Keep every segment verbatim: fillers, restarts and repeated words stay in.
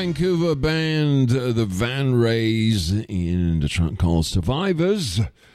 Vancouver band, uh, the Van Rays, in the track called Survivors.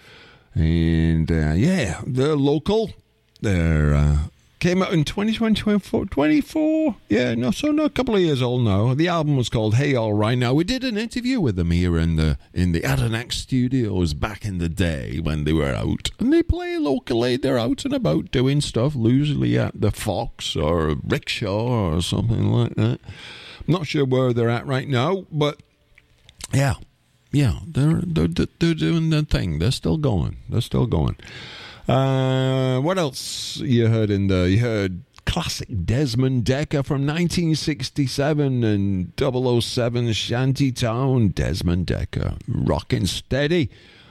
And uh, yeah, they're local. They're uh, came out in twenty twenty-four, twenty-four. Yeah, no, so no, a couple of years old now. The album was called Hey All Right. Now, we did an interview with them here in the in the Adanac Studios back in the day when they were out. And they play locally. They're out and about doing stuff, usually at the Fox or Rickshaw or something like that. I'm not sure where they're at right now, but yeah. Yeah, they're, they're they're doing their thing. They're still going. They're still going. Uh, what else you heard in there? You heard classic Desmond Dekker from nineteen sixty-seven and double oh seven Shantytown. Desmond Dekker, rockin' steady.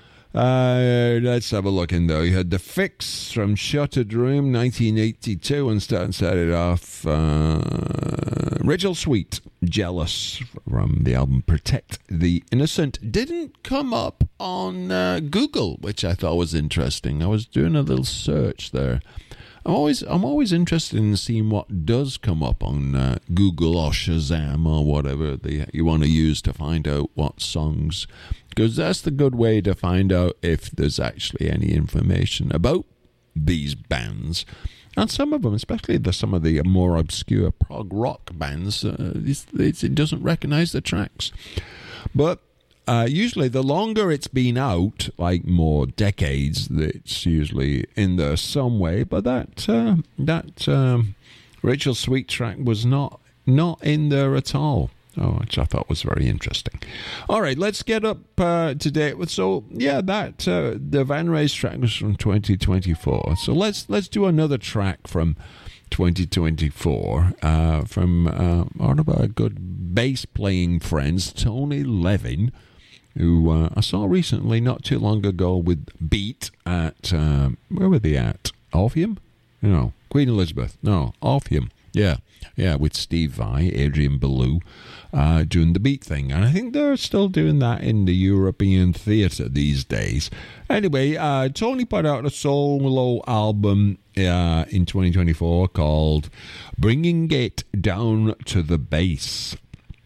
Uh, let's have a look in there. You had The Fix from Shuttered Room, nineteen eighty-two, and start, started off uh, Rachel Sweet, Jealous, from the album Protect the Innocent. Didn't come up on uh, Google, which I thought was interesting. I was doing a little search there. I'm always I'm always interested in seeing what does come up on uh, Google or Shazam or whatever the, you want to use to find out what songs, because that's the good way to find out if there's actually any information about these bands. And some of them, especially the, some of the more obscure prog rock bands, uh, it's, it's, it doesn't recognize the tracks. But Uh, usually, the longer it's been out, like more decades, it's usually in there some way. But that uh, that um, Rachel Sweet track was not not in there at all, oh, which I thought was very interesting. All right, let's get up uh, to date with. So yeah, that uh, the Van Rays track was from twenty twenty-four. So let's let's do another track from twenty twenty-four uh, from uh, one of our good bass playing friends, Tony Levin, who uh, I saw recently, not too long ago, with Beat at, um, where were they at? Orpheum? No, Queen Elizabeth. No, Orpheum. Yeah, yeah, with Steve Vai, Adrian Belew, uh, doing the Beat thing. And I think they're still doing that in the European theatre these days. Anyway, uh, Tony put out a solo album uh, in twenty twenty-four called Bringing It Down to the Bass.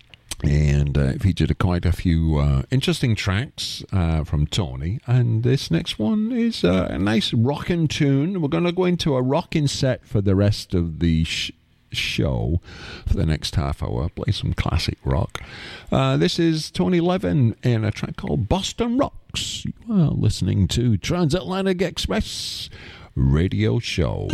And uh, it featured quite a few uh, interesting tracks uh, from Tony. And this next one is uh, a nice rockin' tune. We're going to go into a rockin' set for the rest of the sh- show for the next half hour. Play some classic rock. Uh, this is Tony Levin in a track called Boston Rocks. You are listening to Transatlantic Express Radio Show.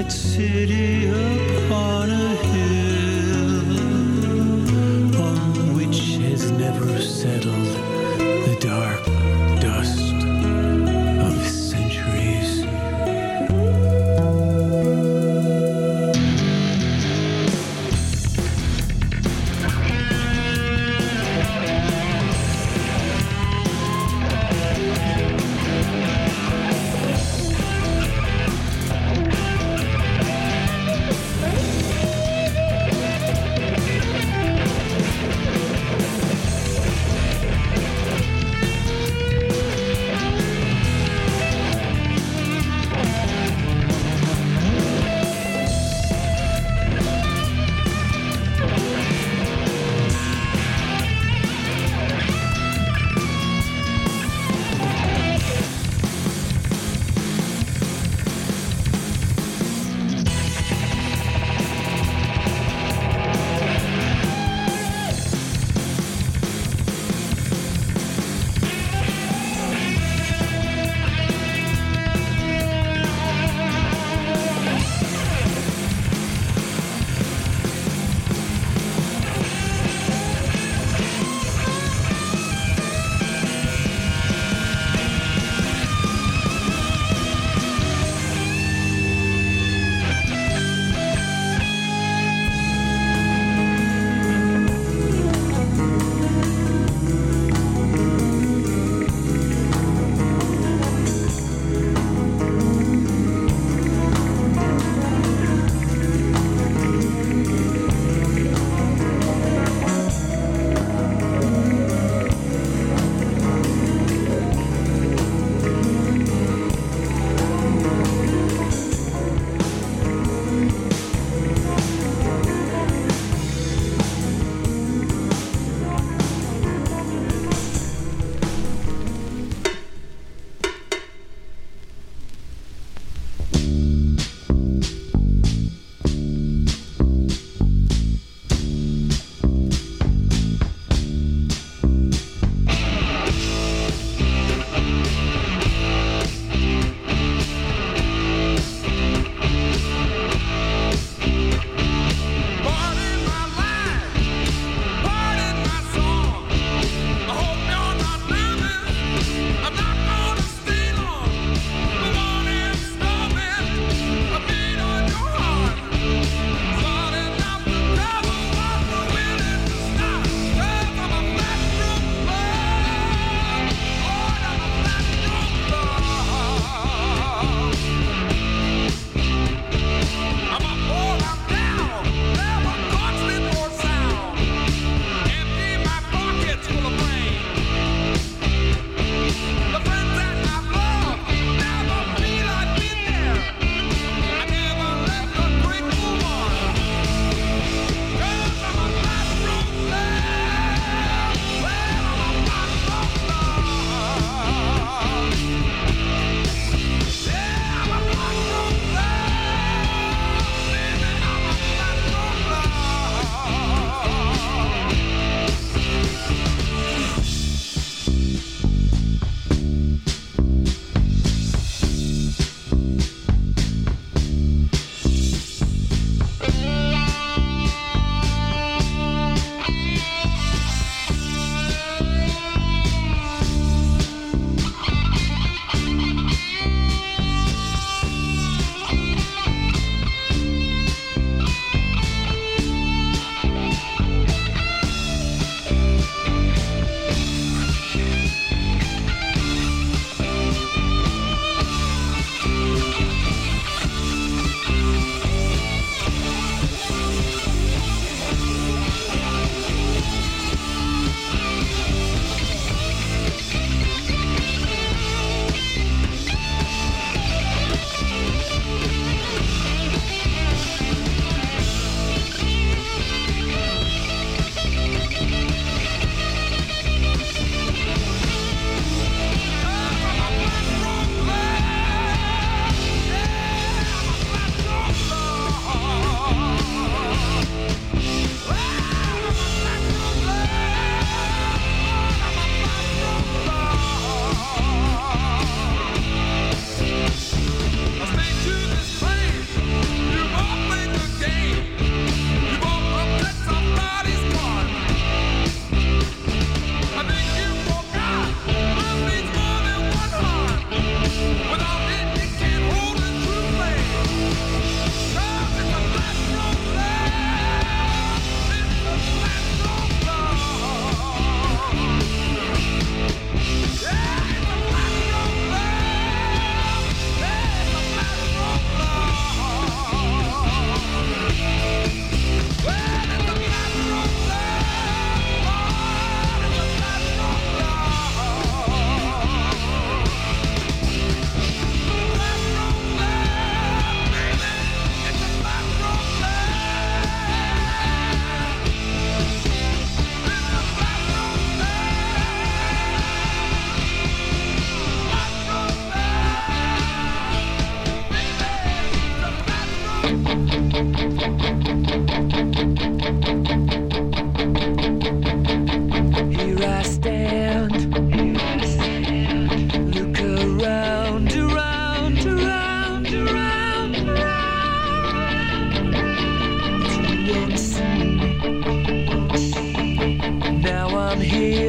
that city upon a hill on which has never settled the dark dust of centuries.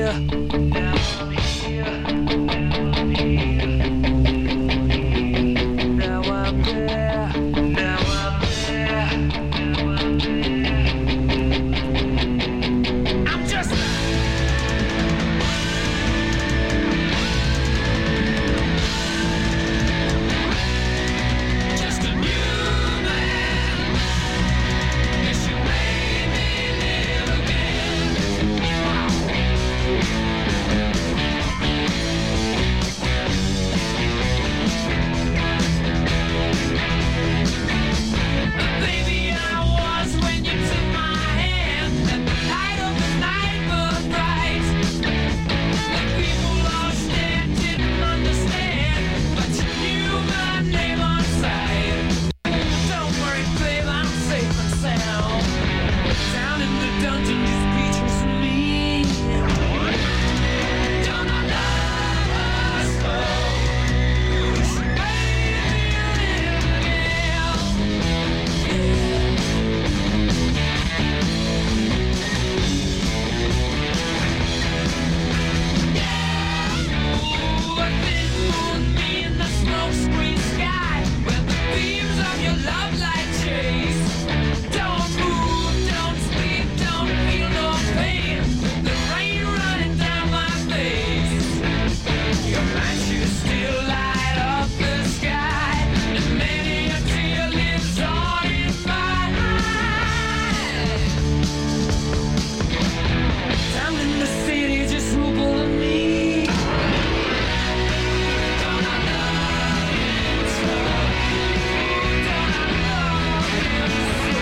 here. Now I'm here. Now I'm there. Now I'm there. I'm just just a new man. Yes, you made me live again. Baby, I was when you took my hand, and the light of the night burned bright. The people lost and didn't understand, but you knew my name on sight. Don't worry, babe, I'm safe and sound. Down in the dungeon, just reaching for me. Don't I love us so? She made me live again. Ooh, a thin moon in the smoke-screen sky, where the beams of your love light chase. Don't move, don't sleep, don't feel no pain. The rain running down my face. Your light should still light up the sky, and many a tear lives on in my eyes. Down in the city, just rule of me. Don't I love you so? Don't I love you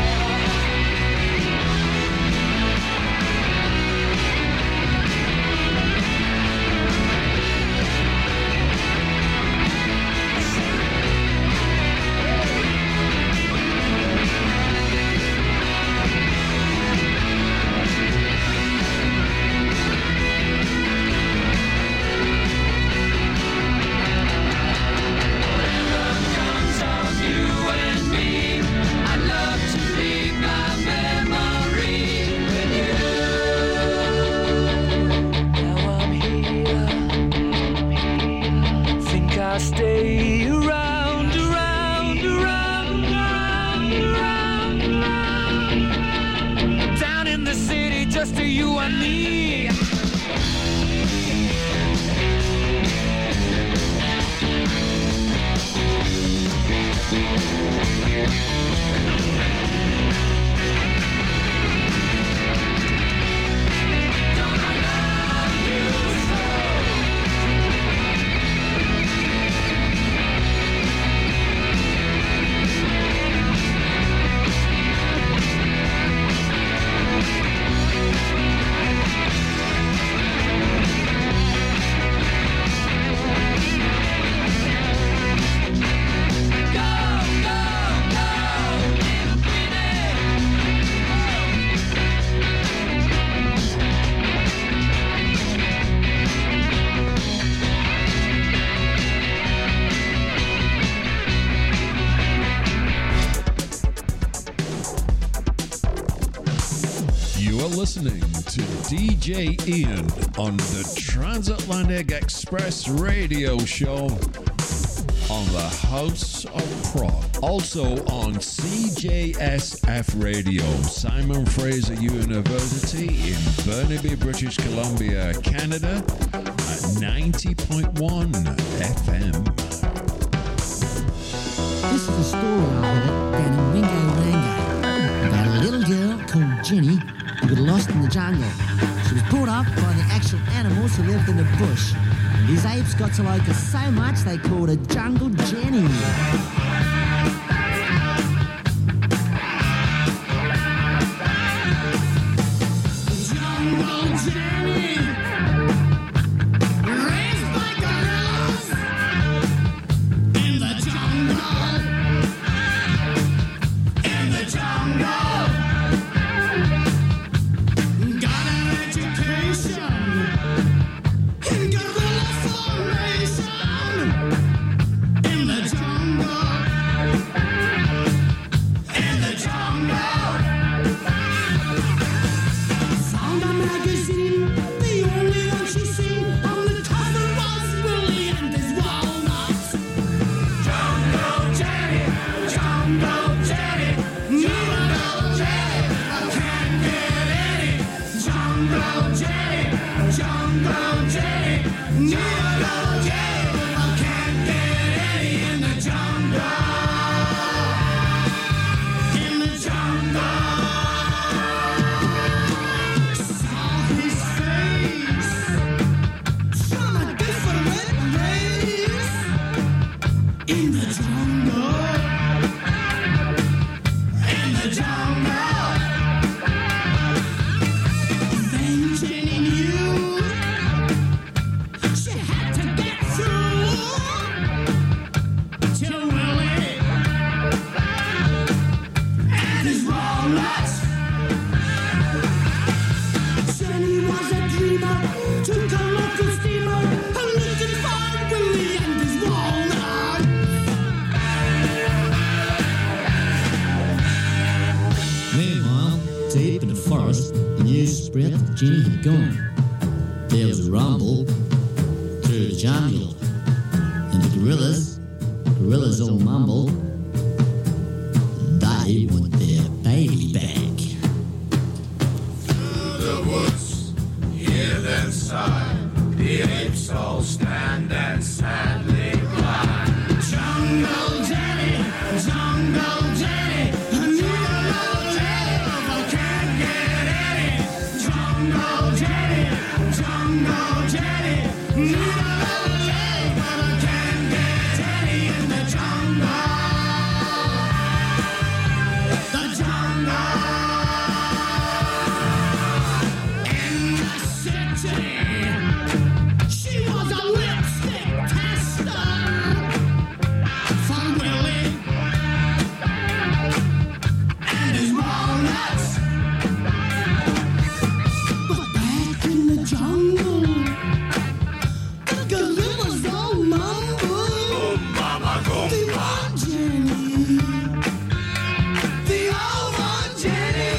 comes of you and me. I love to leave my memory with you. Now I'm here. Think I'll stay around, around, around, around, around, around. Down in the city, just to you and me. Don't I love you so? Go, go, go, little You are listening to D J Ian on the Transatlantic Express radio show on the House of Prog. Also on C J S F Radio, Simon Fraser University in Burnaby, British Columbia, Canada at ninety point one F M. This is a story I heard down in Ringo Rango about a little girl called Jenny who got lost in the jungle. She was brought up by the actual animals who lived in the bush. And these apes got to like her so much they called her Jungle Jenny. Jungle Jenny, raised by gorillas in the jungle, in the jungle. Got an education in gorilla formation in the jungle. breath, Jenny had gone. There was a rumble through the jungle, and the gorillas, gorillas all mumble, they want their baby back. Through the woods, hear them sigh. The apes all stand and sadly cry. Jungle Jenny, Jungle Jenny, I need a love but I can't get any. Jungle Jenny, Jungle Jenny, need a love but I can't get any in the jungle. The jungle. In the city. She was a lipstick tester from Willie and his walnuts. But back in the jungle, the gorillas all mumble. Oh, mama, go the old Jenny, the old one Jenny,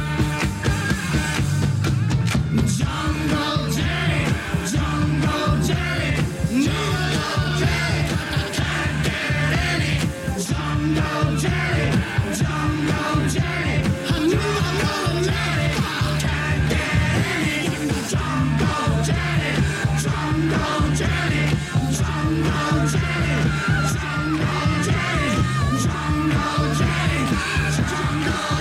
Jungle Jenny. Jungle Jenny, need a love Jenny, but I can't get any. Jungle Jenny, Jungle Jenny, I need a love Jenny, but I can't get any. Jungle Jenny, Jungle Jenny, Jungle Jenny, Jungle Jenny, Jungle Jenny, Jungle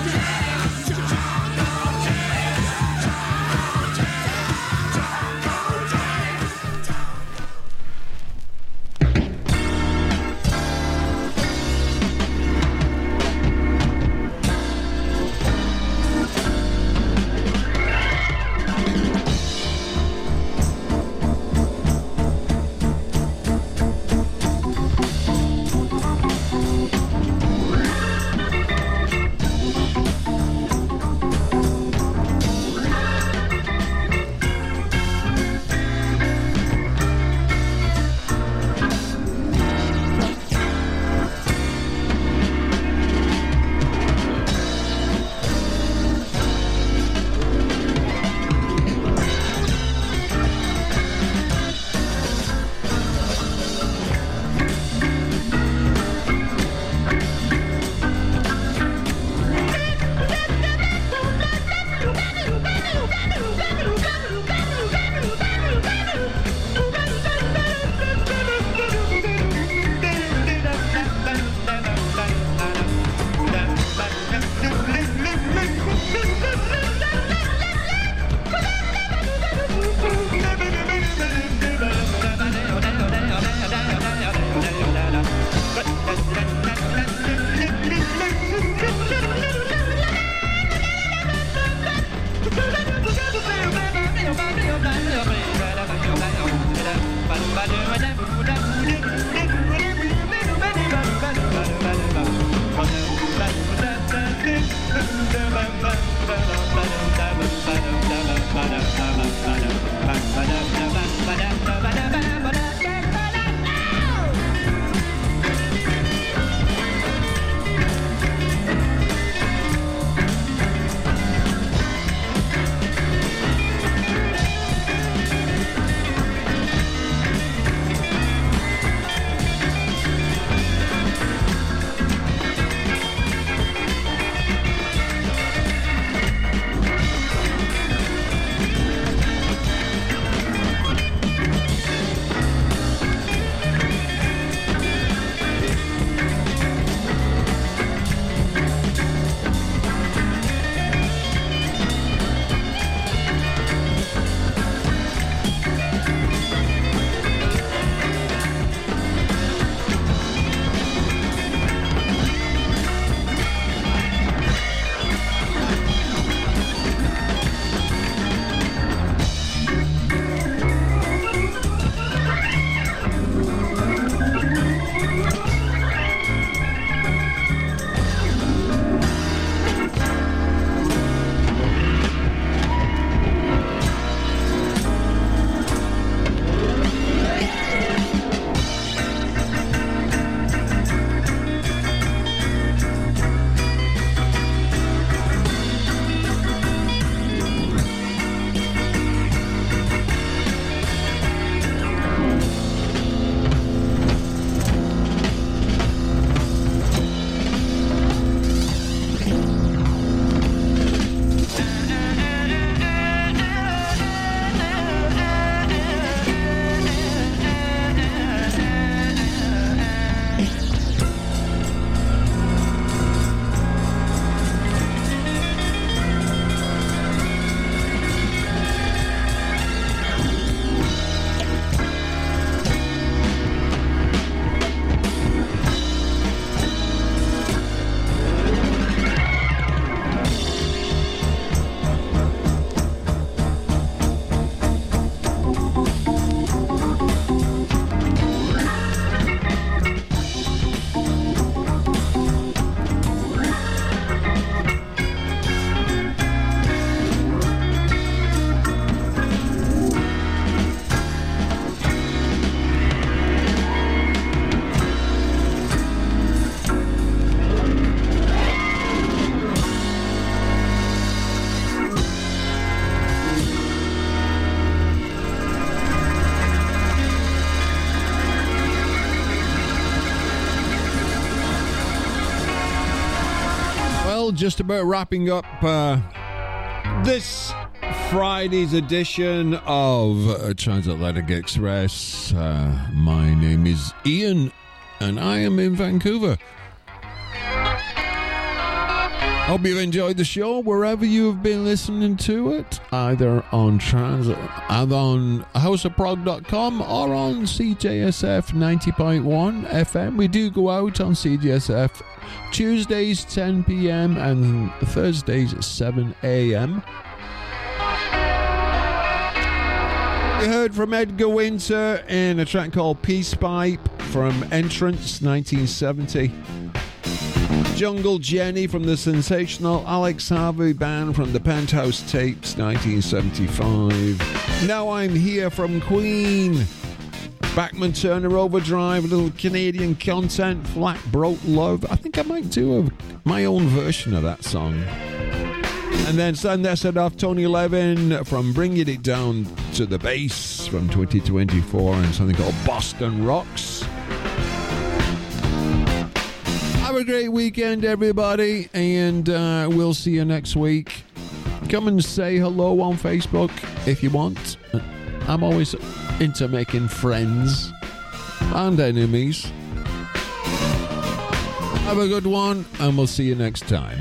Well, just about wrapping up uh, this Friday's edition of uh, Transatlantic Express. Uh, my name is Ian, and I am in Vancouver. Hope you've enjoyed the show wherever you have been listening to it, either on trans, either on house of prog dot com or on C J S F ninety point one F M. We do go out on C J S F Tuesdays ten p.m. and Thursdays at seven a.m. We heard from Edgar Winter in a track called Peace Pipe from Entrance nineteen seventy. Jungle Jenny from the sensational Alex Harvey Band from the Penthouse Tapes nineteen seventy-five. Now I'm Here from Queen. Bachman Turner Overdrive, a little Canadian content, Flat Broke Love. I think I might do a, my own version of that song. And then send that set off Tony Levin from Bringing It Down to the Bass from twenty twenty-four and something called Boston Rocks. Have a great weekend, everybody, and uh, we'll see you next week. Come and say hello on Facebook if you want. I'm always into making friends and enemies. Have a good one, and we'll see you next time.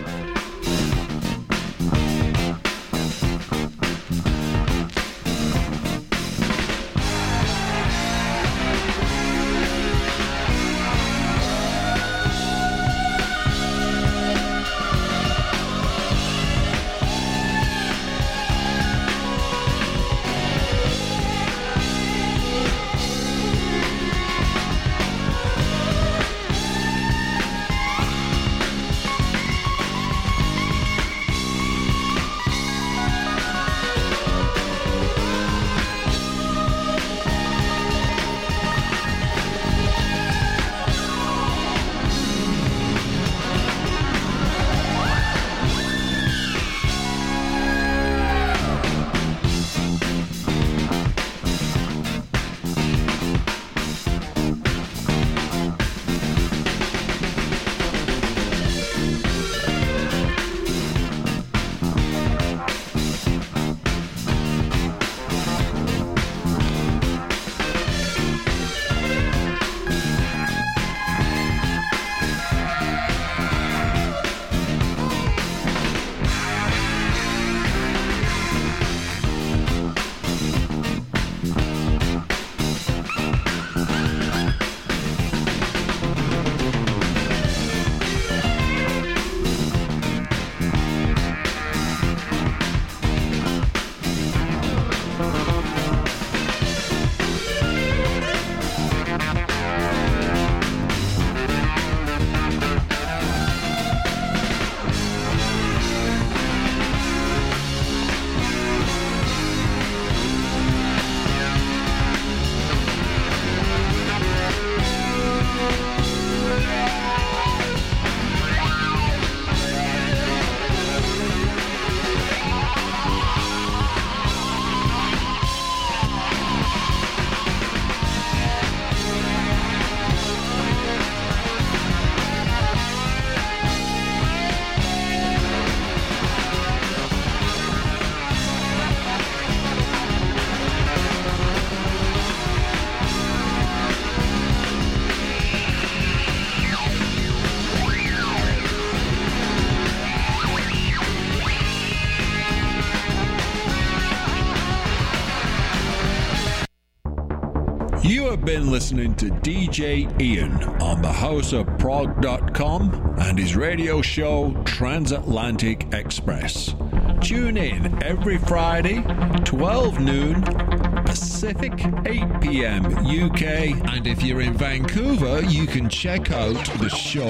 You have been listening to D J Ian on the house of prog dot com and his radio show Transatlantic Express. Tune in every Friday, twelve noon Pacific, eight p.m. U K. And if you're in Vancouver, you can check out the show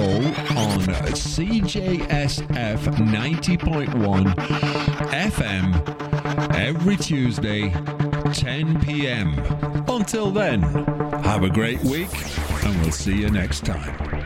on C J S F ninety point one F M every Tuesday, ten p.m. Until then, have a great week, and we'll see you next time.